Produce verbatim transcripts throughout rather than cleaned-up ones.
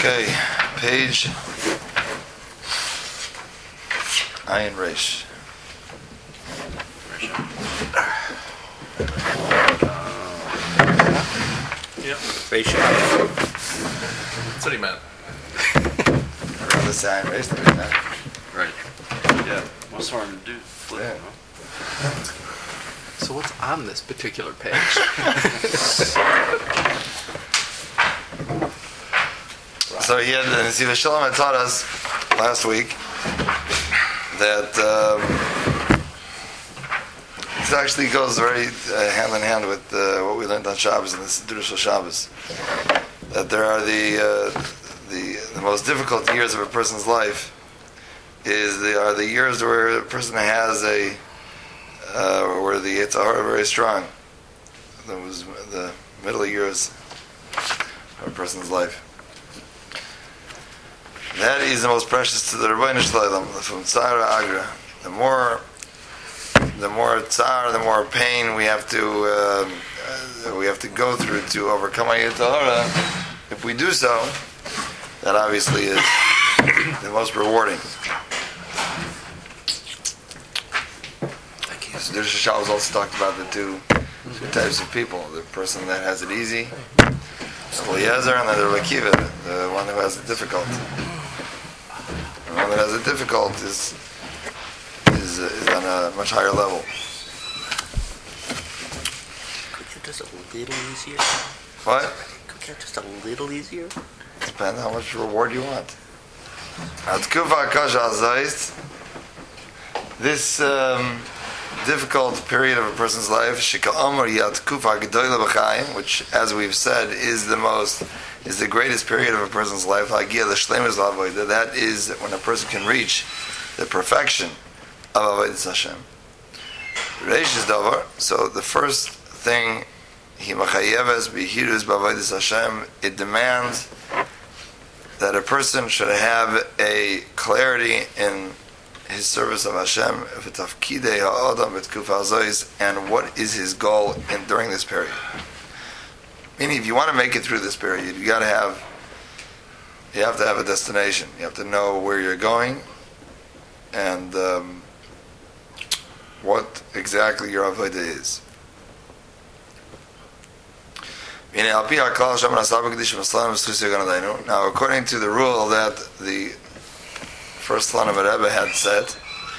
Okay, page Ayin Reish. Yeah. Reish. That's what he meant. Around the Ayin Reish, Right. Yeah. What's hard to do? Flip, Yeah. huh? So what's on this particular page? So he had, the Nesiva Shalom had taught us last week that um, it actually goes very uh, hand in hand with uh, what we learned on Shabbos and the Siddur Shel Shabbos. That there are the, uh, the the most difficult years of a person's life is they are the years where a person has a uh, where the Yetzer Hara are very strong. That was the middle years of a person's life. That is the most precious to the Rebbeinu Shalom, from Tzara Agra. The more, the more tzar, the more pain we have to uh, uh, we have to go through to overcome our Yetzer Hara. If we do so, that obviously is the most rewarding. So Siddur Shel Shabbos also talked about the two, two types of people: the person that has it easy, Eliezer, and then the Rebbe Akiva, the one who has it difficult. The one that has it difficult is is, uh, is on a much higher level. Could you just a little easier? What? Could you just a little easier? Depends how much reward you want. Atkufa kasha azayis. This um, difficult period of a person's life, shika amar yatkufa gedola b'chaim, which, as we've said, is the most, is the greatest period of a person's life. Hagia l'shleimus l'avodah. That is when a person can reach the perfection of avodas Hashem. Reish is davar. So the first thing, he machayeves b'hirus b'avodas Hashem. It demands that a person should have a clarity in his service of Hashem, and what is his goal in during this period. Meaning, if you want to make it through this period, you got to have, you have to have a destination. You have to know where you're going, and um, what exactly your avodah is. Now, according to the rule that the first Lanav Rebbe had said,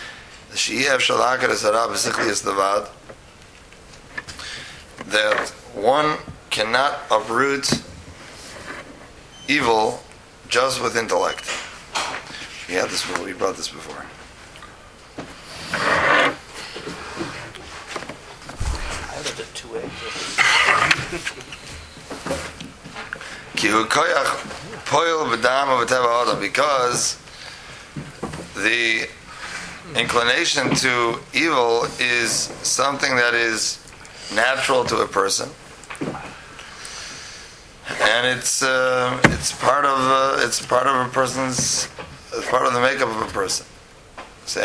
that one cannot uproot evil just with intellect. We had this before, we brought this before. I lived at two eggs. Because the inclination to evil is something that is natural to a person, and it's uh, it's part of uh, it's part of a person's it's part of the makeup of a person. Say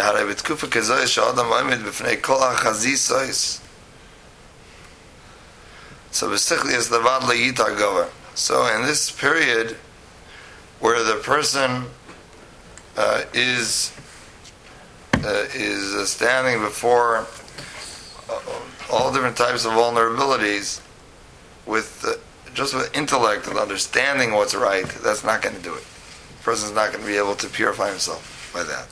so basically it's the vadla yitar gover. So in this period where the person uh, is uh, is uh, standing before uh, all different types of vulnerabilities, with uh, just with intellect and understanding what's right, that's not going to do it. The person's not going to be able to purify himself by that.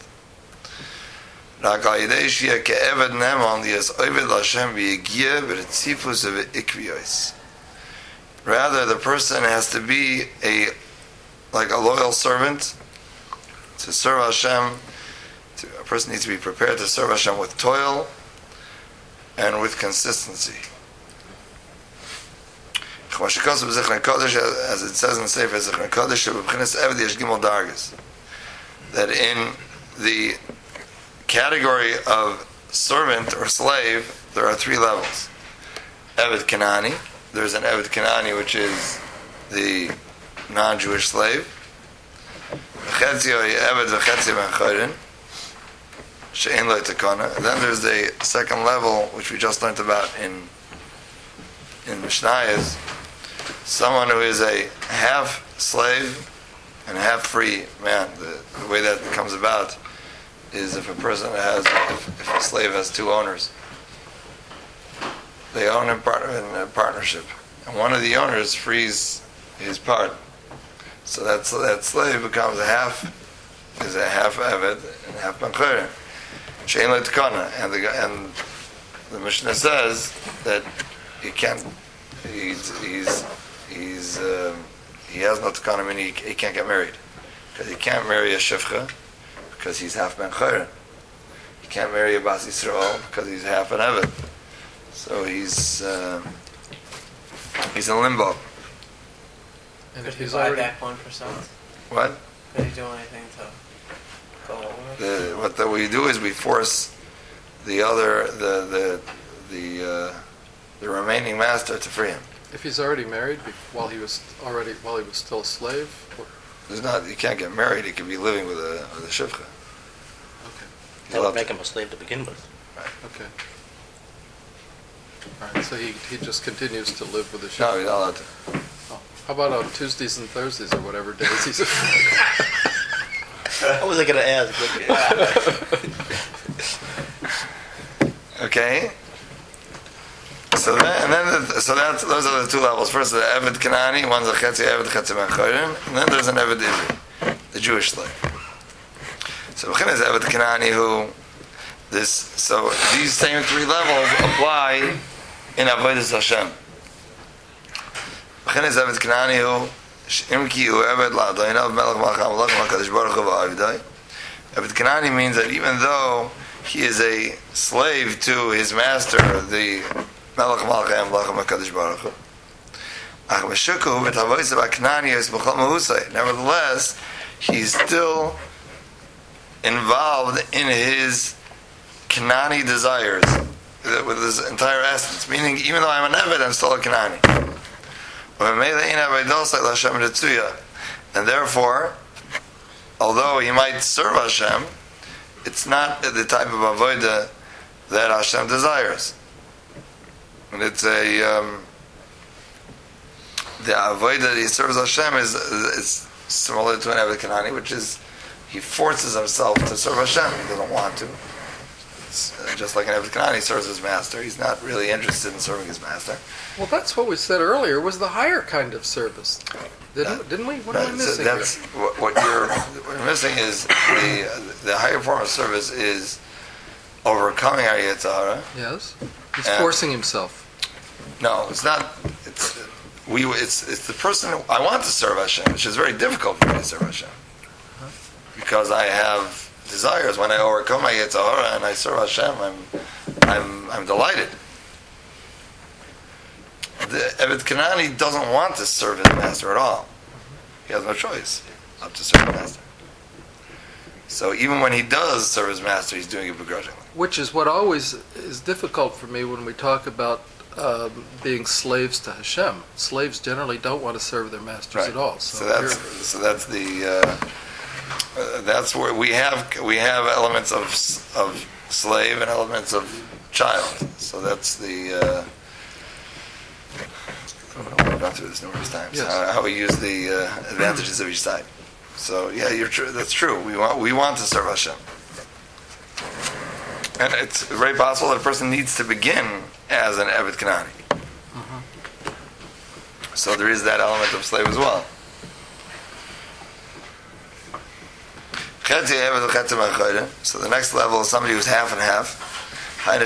Rather, the person has to be a like a loyal servant to serve Hashem. To, a person needs to be prepared to serve Hashem with toil and with consistency. As it says in Sefer Zichron Kodesh, that in the category of servant or slave, there are three levels. Eved Kanani. There's an Eved Kanani, which is the non-Jewish slave. Then there's the second level, which we just learned about in in Mishnayos, someone who is a half slave and half-free man. The, the way that comes about is if a person has, if, if a slave has two owners, they own in, part, in a partnership, and one of the owners frees his part. So that that slave becomes a half, is a half Eved and half Ben Chayrin. Shein L'Tkana, and the and the Mishnah says that he can't, he's he's he's um, he has no Tkana, meaning he, he can't get married because he can't marry a Shifcha because he's half Ben Chayrin. He can't marry a Bas Yisrael because he's half an Eved. So he's uh, he's in limbo. And Could if he he's buy already back one percent? What? Could he do anything to go over? The, what the, we do is we force the other the the the uh, the remaining master to free him. if he's already married be- while he was already while he was still a slave? Or, There's not you can't get married. He can be living with a with a shivcha. okay, He's That allowed would make to. him a slave to begin with. okay. All right, so he he just continues to live with the ship. No, he's not allowed to. Oh. How about on Tuesdays and Thursdays or whatever days he's? What was I going to ask? Okay. So then, and then the, so that's those are the two levels. First, the Eved Kanani, one's a Chetzi Eved Chetzi Ben Chayrin, and then there's an Eved Ivri, the Jewish slave. So B'chin is Eved Kanani who this. So these same three levels apply in Avodas Hashem. B'chin is Eved Kanani who Imki Hu Eved La'adoinav Melech Malcham Malcham HaKadosh Baruch Hu V'Avidai. Eved Kanani means that even though he is a slave to his master, the Melech Malcham Malcham HaKadosh Baruch Hu. Ach Meshuku V'Tavoyse B'Kanani Yos B'Chol Mahusay. Nevertheless, he's still involved in his Kanani desires with his entire essence. Meaning, even though I'm an Eved, I'm still a Kanani. And therefore, although he might serve Hashem, it's not the type of avodah that Hashem desires. And it's a um, the avodah that he serves Hashem is is similar to an Eved Kanani, which is he forces himself to serve Hashem. He doesn't want to. It's just like an Eved Kanani serves his master. He's not really interested in serving his master. Well, that's what we said earlier. Was the higher kind of service, didn't That- didn't we? What am I That's, missing that's here? what, what you're what you're missing is the the higher form of service is overcoming our Yetzer Hara. Yes, he's and- forcing himself. No, it's not. It's we. It's it's the person who, I want to serve Hashem, which is very difficult for me to serve Hashem because I have desires. When I overcome my Yetzer Hara and I serve Hashem, I'm I'm I'm delighted. The Eved Kanani doesn't want to serve his master at all. He has no choice not to serve his master. So even when he does serve his master, he's doing it begrudgingly. Which is what always is difficult for me when we talk about um, being slaves to Hashem. Slaves generally don't want to serve their masters Right. at all. So, So that's here- so that's the uh, uh, that's where we have we have elements of s- of slave and elements of child. So that's the. Uh, We've gone through this numerous times. Yes. How, how we use the uh, advantages of each side. So yeah, you're true. That's true. We want we want to serve Hashem, and it's very possible that a person needs to begin as an Eved Kanani. So there is that element of slave as well. Chetzi Eved Chetzi Ben Chayrin. So the next level is somebody who's half and half. As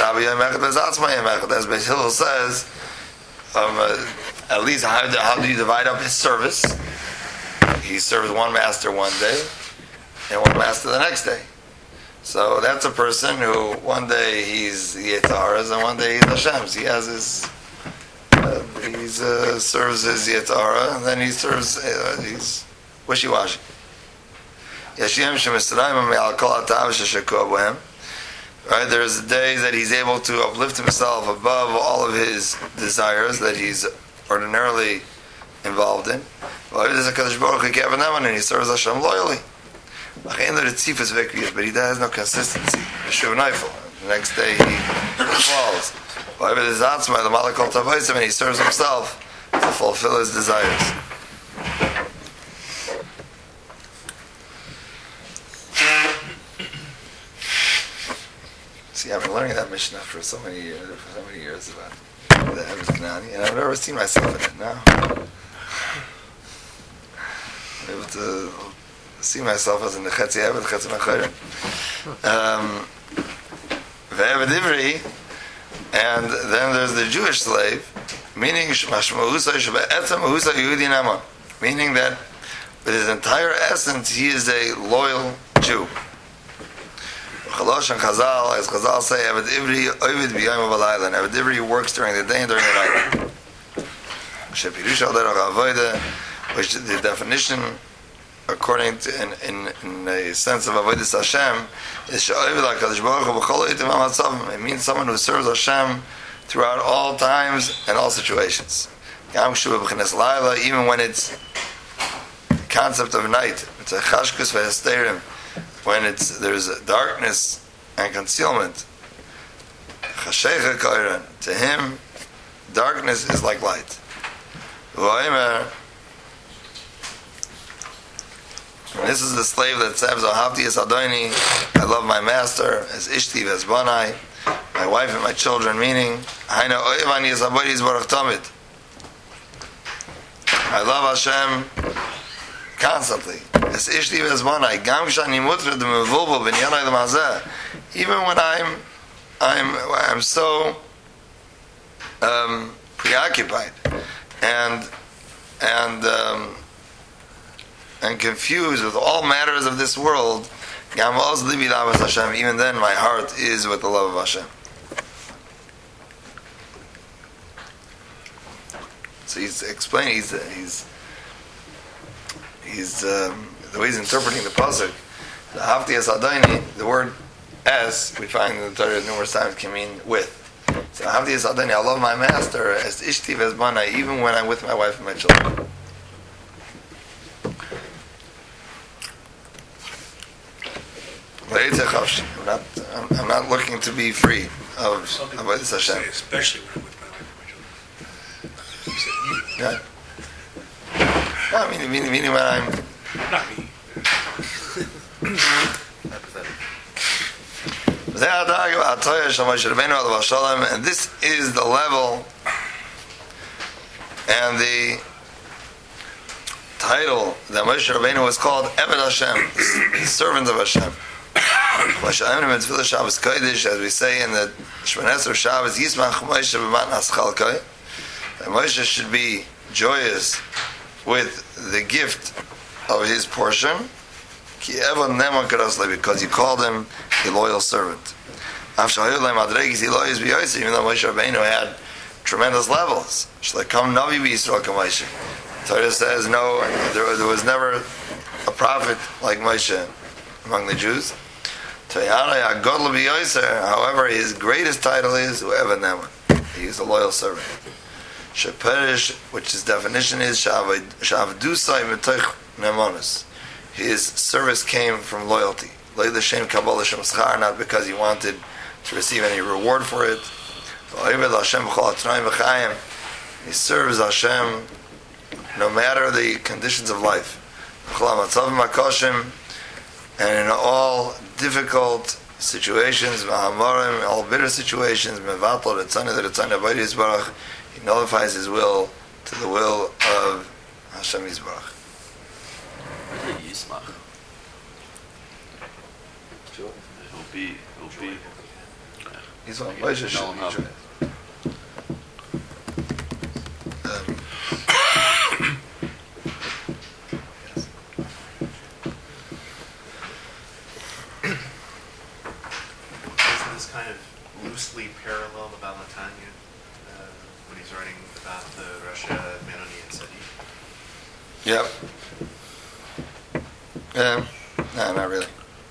Beis Hillel says. Um, uh, at least how do, how do you divide up his service? He serves one master one day and one master the next day. So that's a person who one day he's Yetzer Hara's and one day he's Hashem's. He has his uh, he's uh, serves his Yetzer Hara and then he serves uh, he's wishy-washy. Yashiyam shemisrayim me'al kol hatav sheshekua bohem. Right, there's days that he's able to uplift himself above all of his desires that he's ordinarily involved in. And he serves Hashem loyally. But he has no consistency. The next day he falls. And he serves himself to fulfill his desires. I've been learning that Mishnah for so many years, for so many years about the Eved Kanani, and I've never seen myself in it now. I'm able to see myself as in the Chetzi Eved, Chetzi Machayim. Um, Ve'eved Ivri, and then there's the Jewish slave, meaning meaning that with his entire essence he is a loyal Jew. Chalosh and Chazal, as Chazal say, Eved Ivri Ovid B'yayim V'layla. Eved Ivri works during the day and during the night. Shepirush al derech avoda, which the definition, according to in in, in a sense of avodas Hashem, is she'ovid HaKadosh Baruch Hu b'chol ha'yitim ha'matzavim. It means someone who serves Hashem throughout all times and all situations. Gam Shuva B'chines Layla, even when it's the concept of night, it's a chashkus v'hesterim, when it's there's a darkness and concealment. Chashecha koiran, to him, darkness is like light. V'oimer, and this is the slave that says, "Ahavti es Adoni," I love my master, as Ishti as Banai, my wife and my children. Meaning, Haina oivani es Aboidis Baruch Tamid. I love Hashem constantly. As Ishti as Banai, Gam Shani Mutra de Mevulbo Ben Yanai de Mazeh. Even when I'm, I'm, I'm so um, preoccupied and and. Um, and confused with all matters of this world, even then my heart is with the love of Hashem. So he's explaining, he's he's he's um, the way he's interpreting the pasuk. The Hafti es Adoni, the word "es" we find in the Torah numerous times can mean with. So Hafti es Adoni, I love my master as Ishtiv as Bana, even when I'm with my wife and my children. I'm not. I'm, I'm not looking to be free of avodas Hashem. Especially when I'm with my wife and my children. Yeah. No, I mean, meaning, meaning when I'm. Not me. And this is the level and the title that Moshe Rabbeinu was called Eved Hashem, the servant of Hashem. As we say in the Shemon Esrei Shabbos, Yismach Moshe b'matnas chalkai. Moshe should be joyous with the gift of his portion, because he called him a loyal servant. Even though Moshe Rabbeinu had tremendous levels, Torah says no, there, there was never a prophet like Moshe among the Jews. However, his greatest title is Eved Neman. He is a loyal servant. Sheperish, which his definition is Shavdusai Metoch Nemanus. His service came from loyalty. Not because he wanted to receive any reward for it. He serves Hashem no matter the conditions of life. And in all difficult situations, all bitter situations, he nullifies his will to the will of Hashem Yisbarach. Yismach. He'll be, he'll be. He's one. Moshe should be joyous. Loosely parallel the Balatanya uh, when he's writing about the Russia Menoni and Sadi. Yep. Yeah. No, not really.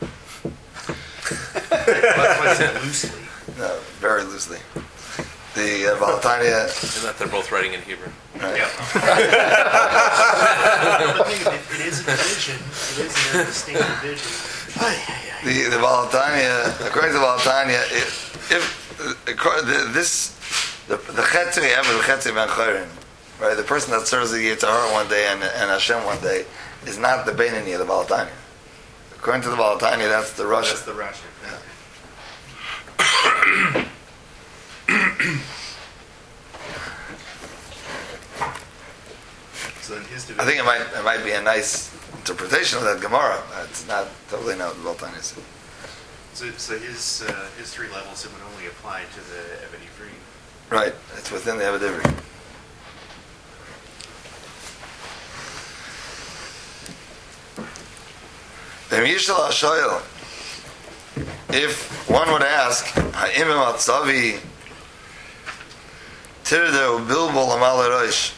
What's it loosely? No, very loosely. The uh, Balatanya. And that they're both writing in Hebrew. Right. Yeah. But think of it, it is a division. It is a distinct division. The the Balatanya, according to the Balatanya, it, if uh, the, this the the Chetzi ever the Chetzi ben Chayrin, right? The person that serves the Yitzhar one day and and Hashem one day is not the Beinani of the Balatanya. According to the Balatanya, that's the Russia. That's the Russia. Yeah. So in his I division, think it might it might be a nice interpretation of that Gemara. It's not totally not what Baltan is. so, so his uh, his three levels, it would only apply to the Eved Ivri. Right, it's within the Eved Ivri. If one would ask, "Ha'im matzavi tirde ubilbol amal roish,"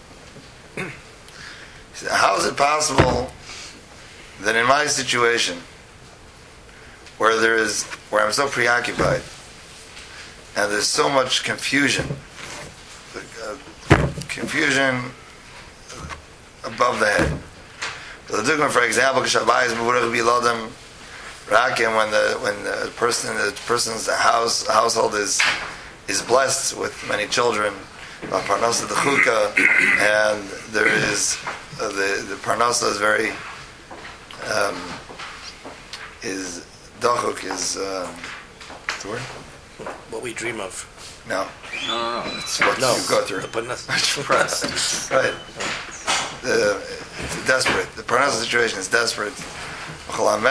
how is it possible that in my situation, where there is, where I'm so preoccupied, and there's so much confusion, uh, confusion above the head. So the Dugman, for example, Kshabayis Mevurach Bilodam Rakim, when the when the person the person's house household is is blessed with many children, Parnasa the Chuka, and there is uh, the the Parnasa is very um, is Dachuk is um, what's the word? What we dream of. No, No, no, no. it's what No, you go through. the Parnas- Right. The, it's desperate. The Parnasa situation is desperate. Along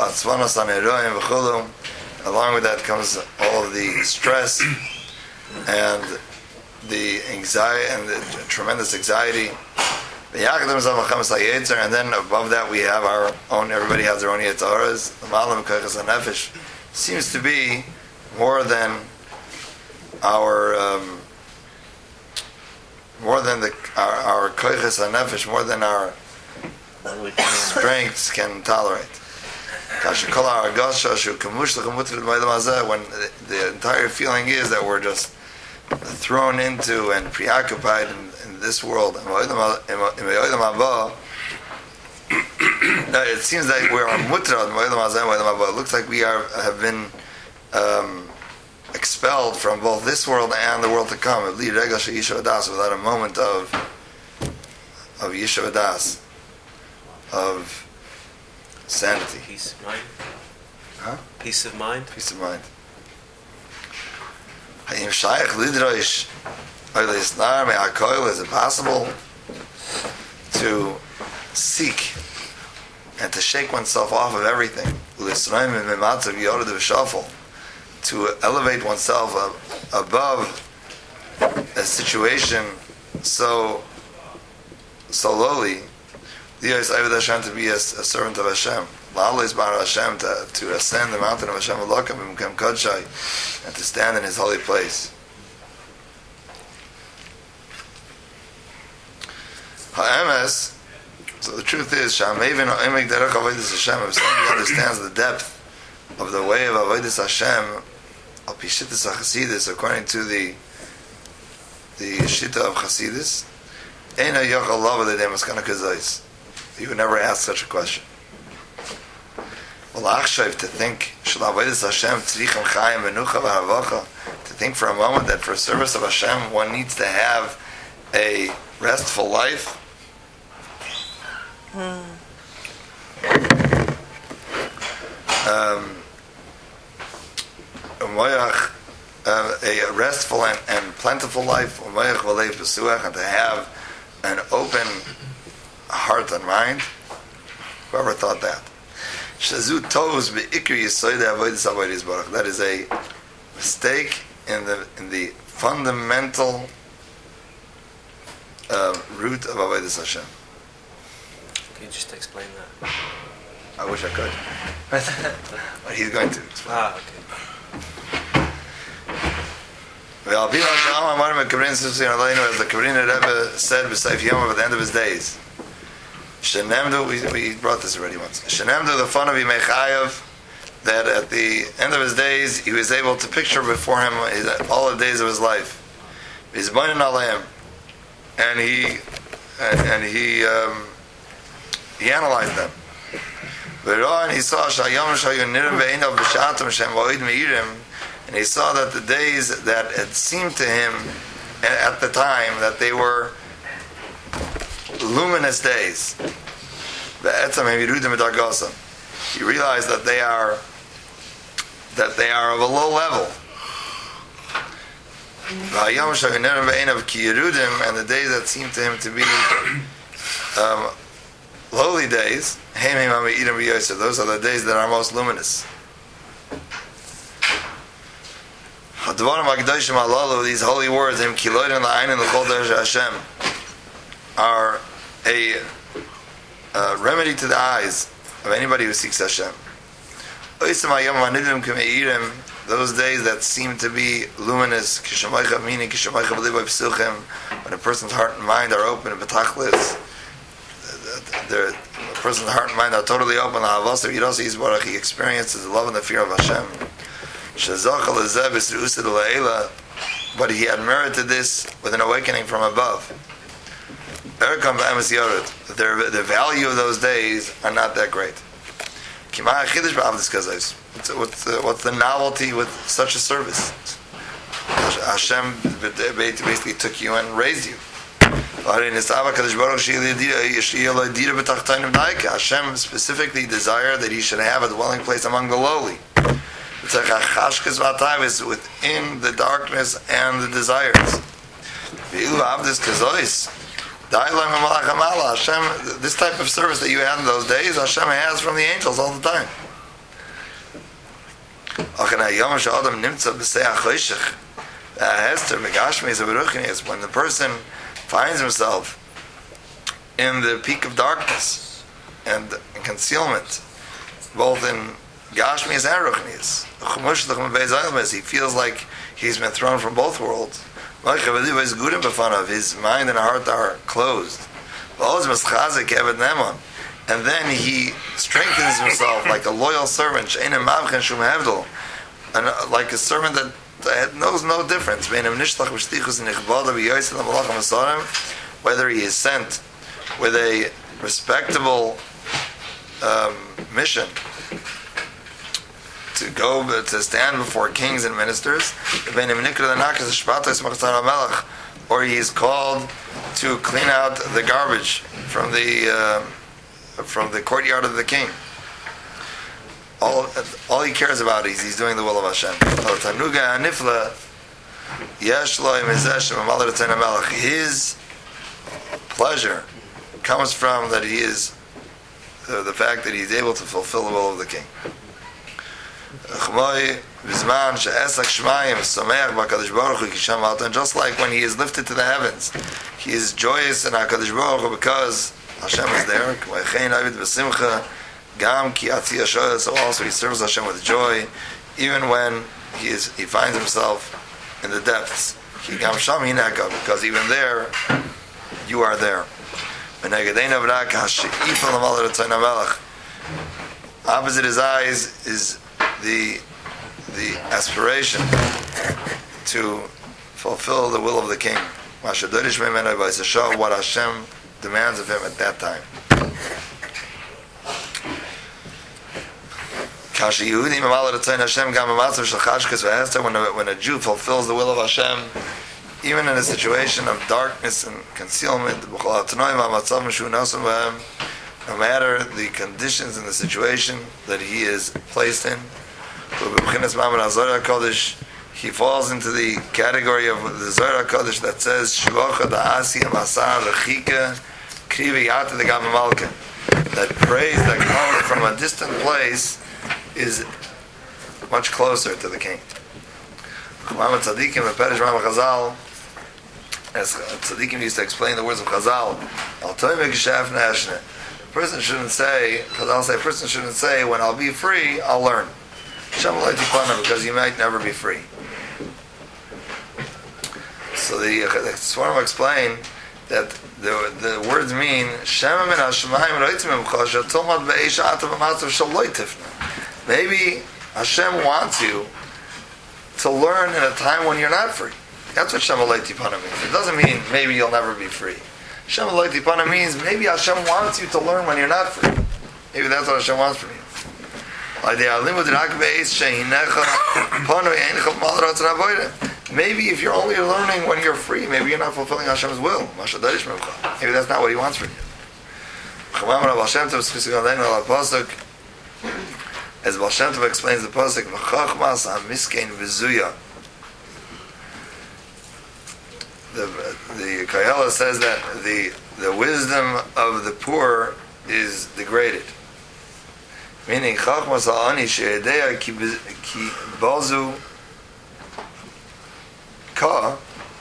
with that comes all of the stress and the anxiety and the tremendous anxiety. And then above that we have our own, everybody has their own Yetzaras. Seems to be more than our um, more than the our, our koiches hanefesh, more than our strengths can tolerate. When the, the entire feeling is that we're just thrown into and preoccupied in, in this world, it seems like we are mutrad. It looks like we are have been um, expelled from both this world and the world to come. Without a moment of of Yishuv Das, of sanity. Peace of mind. Huh? Peace of mind. Peace of mind. Is it possible to seek and to shake oneself off of everything? To elevate oneself above a situation so so lowly, to be a, a servant of Hashem, to, to ascend the mountain of Hashem and to stand in His holy place. Ha'emes, so the truth is, if somebody understands the depth of the way of Avodas Hashem, al pi shittas HaChasidus, according to the the Shitta of Chasidus, Eina yochal lava l'dei maskana kazais. You would never ask such a question. Well, achshav, to think shel Avodas Hashem tzrichim chayim menucha v'havacha, to think for a moment that for service of Hashem one needs to have a restful life. Hmm. Um, Uh, a restful and, and plentiful life, and to have an open heart and mind. Whoever thought that? That is a mistake in the in the fundamental uh, root of Avodas Hashem. Can you just explain that? I wish I could. But he's going to explain. Ah, okay. As the Kavarina Rebbe said b'Seif Yom at the end of his days, Shenemdu, we, we brought this already once. Shenemdu, the fun of Yimechayev, that at the end of his days he was able to picture before him his, all the days of his life. He's born in Aleim, and he and, and he um, he analyzed them. And he saw Shayom Shayun Nirim Ve'inav B'Shatam Shem V'Oid Me'irim. And he saw that the days that it seemed to him at the time that they were luminous days, he realized that they are that they are of a low level. V'hayom she'inenu be'einav ki yerudim, and the days that seem to him to be um, lowly days, heimim ha'me'idim v'yosef, those are the days that are most luminous. Hadvarim ha'kedoshim halalu, these holy words, him kiloidin la'ayin l'chol derech Hashem, are a uh, remedy to the eyes of anybody who seeks Hashem. Oisem ha'yom ha'nidim k'me'irim, those days that seem to be luminous, kishamaycha meaning kishamaycha b'libay p'suchim, when a person's heart and mind are open and betachlis, the person's heart and mind are totally open. Ha'avasav yiraseh yisbarach, he experiences the love and the fear of Hashem. Shezachal lezeh b'srusid u'la'ela, but he had merited this with an awakening from above. Erkam b'emes yored, the the value of those days are not that great. Kimah chidish b'avdis kazos. What's, what's, uh, what's the novelty with such a service? Hashem basically took you and raised you. Hashem specifically desired that he should have a dwelling place among the lowly. It's like a chashkas v'atayv, within the darkness and the desires. Hashem, this type of service that you had in those days, Hashem has from the angels all the time. When the person finds himself in the peak of darkness and concealment, both in Gashmias and Ruchnias, he feels like he's been thrown from both worlds. His mind and heart are closed. And then he strengthens himself like a loyal servant, and like a servant that knows no difference. Whether he is sent with a respectable um, mission to go to stand before kings and ministers, or he is called to clean out the garbage from the uh, from the courtyard of the king. All all he cares about is he's doing the will of Hashem. His pleasure comes from that he is uh, the fact that he's able to fulfill the will of the king. And just like when he is lifted to the heavens, he is joyous in HaKadosh Baruch Hu because Hashem is there. So also he serves Hashem with joy, even when he is he finds himself in the depths. Because even there, you are there. Opposite his eyes is the the aspiration to fulfill the will of the king. What Hashem demands of him at that time. When a, when a Jew fulfills the will of Hashem, even in a situation of darkness and concealment, no matter the conditions and the situation that he is placed in, he falls into the category of the Zohar HaKadosh that says that praise that comes from a distant place is much closer to the king. As tzaddikim used to explain the words of Chazal, a person shouldn't say, Chazal say, a person shouldn't say, when I'll be free, I'll learn. Because you might never be free. So the, the Swarm explain that the the words mean maybe Hashem wants you to learn in a time when you're not free. That's what Shem Alei Tipana means. It doesn't mean maybe you'll never be free. Shem Alei Tipana means maybe Hashem wants you to learn when you're not free. Maybe that's what Hashem wants from you. Maybe if you're only learning when you're free, maybe you're not fulfilling Hashem's will. Maybe that's not what He wants from you. As Baal Shem Tov explains the pasuk, the Kayala says that the the wisdom of the poor is degraded. Meaning, Chachmas ha'ani she'edea ki ki bazu ka.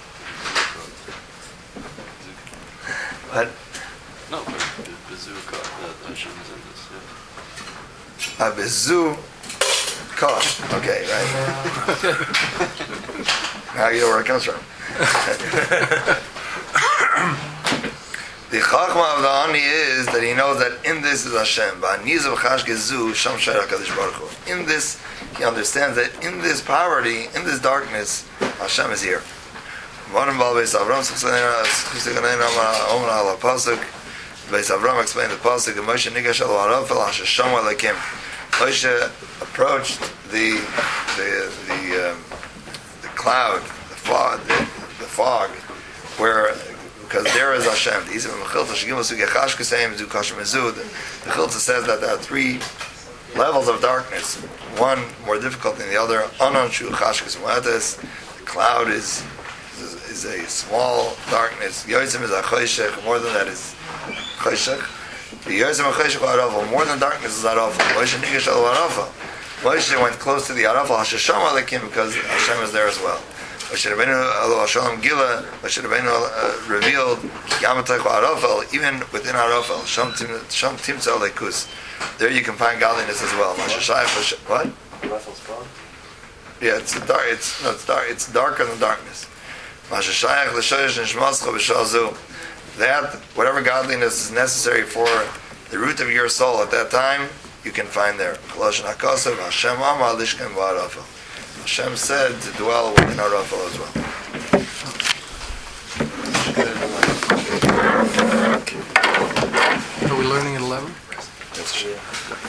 What? No, but the bazooka that Hashem's in this. Yeah. A bezu ka. Okay, right. Now you know where it comes from. The chachma of the ani is that he knows that in this is Hashem. In this, he understands that in this poverty, in this darkness, Hashem is here. Beis Avram explained the pasuk. Moshe nigash el harafel hashasham alekim. Moshe approached the the the, um, the cloud, the fog, the, the fog, where. Because there is Hashem. The Chilta says that there are three levels of darkness. One more difficult than the other. The cloud is, is is a small darkness. Yotzim is a choshech. More than that is choshech. The Yotzim a choshech arafel. More than darkness is arafel. Moshe nigash el arafel. Moshe went close to the arafel hashasham alekim because Hashem is there as well. Moshe Rabbeinu Shalom Gila, Moshe Rabbeinu revealed Yamatach Arafel, even within Arafel, Sham Timtza Leikus. There you can find godliness as well. What? Raffles Bar? Yeah, it's dark. It's no, it's dark. It's darker than darkness. That whatever godliness is necessary for the root of your soul at that time, you can find there. Hashem said to dwell within Arafel as well. Are we learning at eleven? That's true.